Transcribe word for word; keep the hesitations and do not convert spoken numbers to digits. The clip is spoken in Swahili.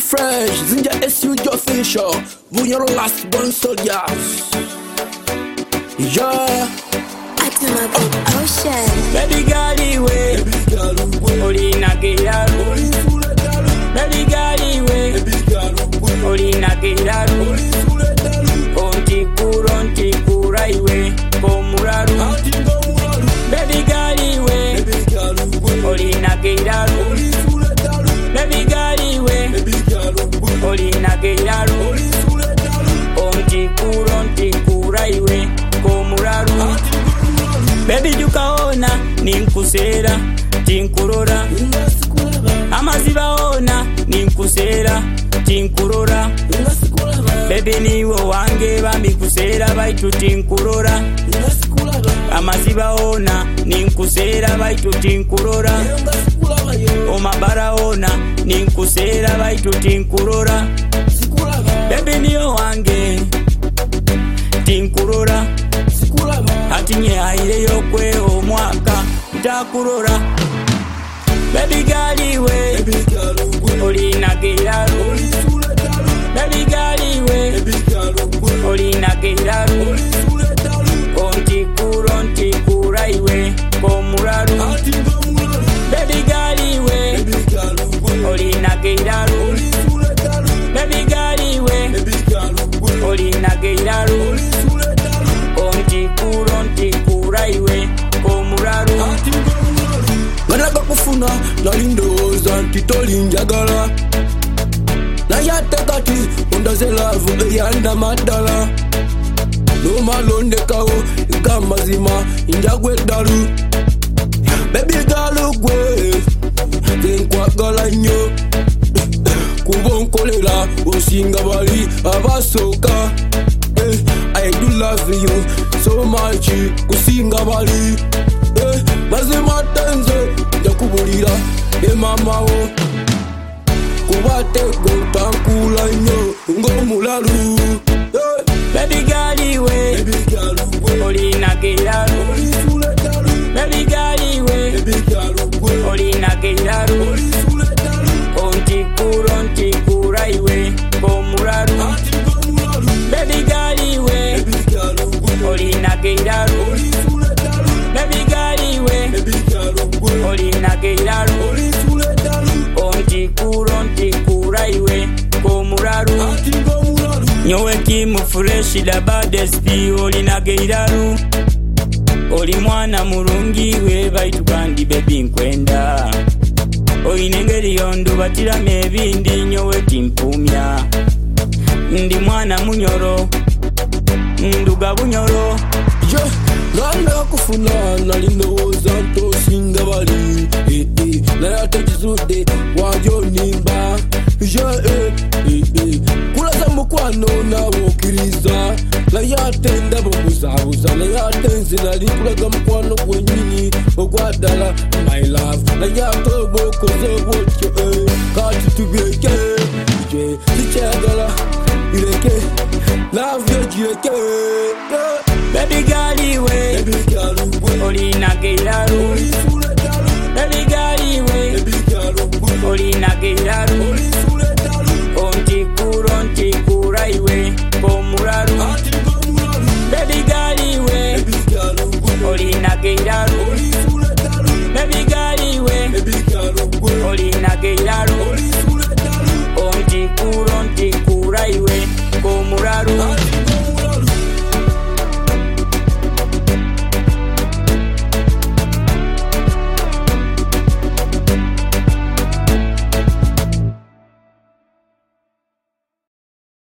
fresh, zinja S U your finisher. When your last born soldiers. Yeah. Ocean. Baby girl, way. Olina Gelaru. Baby girl, way. Olina Gelaru. Onti kuronti kuraiwe komuraru. Baby girl, way. Olina Gelaru. Baby girl, way. Olina Gelaru. Onti kuronti kuraiwe komuraru. Baby jukaona ninkusera tinkurora amaziba ona ninkusera tinkurora Baby niwo wange bamikusera baitu tinkurora amaziba ona ninkusera baitu tinkurora omabara ona ninkusera baitu tinkurora Baby niwo wange tinkurora atinye aire yokwe omwaka ntakurora Baby girl we olina Gelaru Baby girl we olina Gelaru onti kuronti kuraiwe komuraru Baby girl we olina Gelaru Baby girl we olina Gelaru onti kuronti kuraiwe komuraru Ganaga kufuna na lindoza ntitolinjagala na yatekati ondazelavu eyanda madala no malonde kao ikamazima injagwe dalu Baby girl gwe tenkwagala nyo kubonkolela osinga bali abasoka eh, I do love you so much kusinga bali eh, mazima tenze yakubulira e mama wo kubate gotankula nyo ngomulalu eh. Baby girl we olina Gelaru Baby girl we olina Gelaru onti kuronti kuraiwe komuraru Baby girl we olina Gelaru Baby girl we olina Gelaru onti kuronti kuraiwe komuraru Nyowe kimu fresh da baddest pi olina Gelaru Oli mwana murungi we baitu kandi baby nkwenda Oinengeri yondu batira mebindi nyowe timpumya Ndi mwana munyoro Nduga bunyoro Yeah, nanda kufuna na lindoza ntosinga bali eh, eh, na yatekizude wajo nimba Yeah, eh, eh, eh kulaza mukwano na wokiriza na yatenda bobuzabuza na yatenzi na likulaga mukwano gwenyini ogwadala my love na yatobo koze wotyo eh kati tubeke je tichagala ileke love yo jireke yeah.